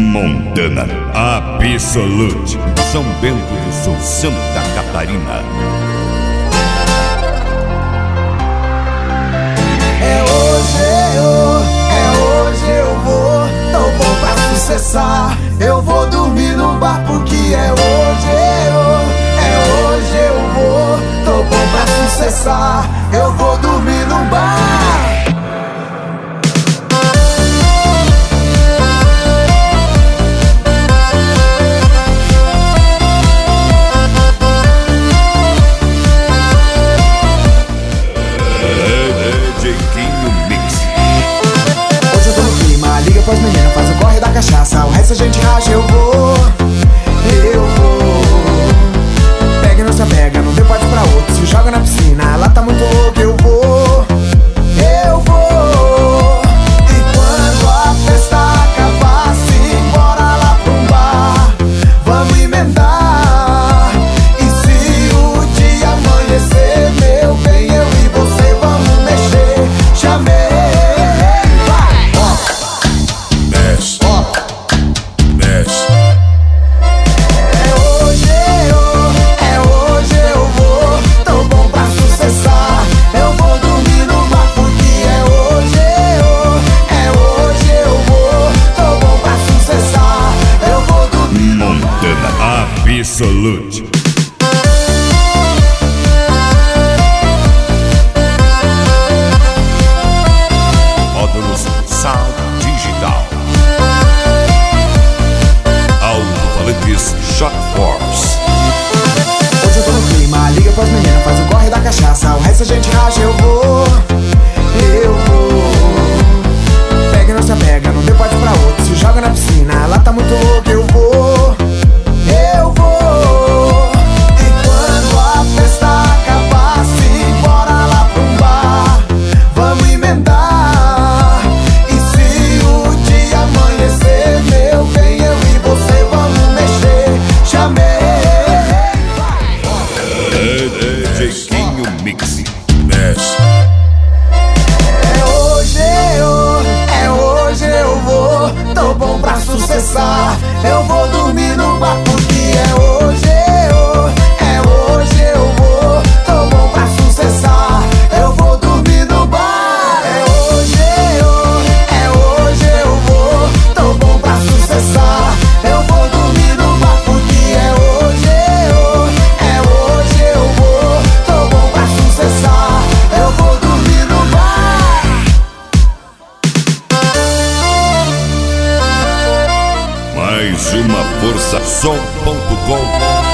Montana Absolute, São Bento do Sul, Santa Catarina. É hoje eu vou, tô bom pra sucessar. Eu vou dormir no bar porque é hoje eu vou, tô bom pra sucessar. Eu vou dormir no bar. Liga pras meninas, faz o corre da cachaça. O resto a gente racha, eu vou. Pega e não se apega, não deu parte pra outro. Se joga na piscina, lá tá muito louco, eu vou. E quando a festa acabar, simbora lá pro bar. Vamos emendar. E se o dia amanhecer, meu bem, eu e você vamos mexer. Chamei. Absolute. Módulos Sound Digital. Alto-falantes Shock Force. Hoje eu tô no clima, liga pras meninas, faz o corre da cachaça. O resto a gente racha, eu vou. Pega e não se apega, não deu parte pra outro. Se joga na piscina, lá tá muito louco, eu vou. Tô bom pra sucessar. Eu vou dormir no bar porque é hoje eu vou. Tô bom pra sucessar. Eu vou dormir no bar. É hoje eu vou. Tô bom pra sucessar. Eu vou dormir no bar porque é hoje eu vou. Tô bom pra sucessar. Eu vou dormir no bar. Mais uma força som.com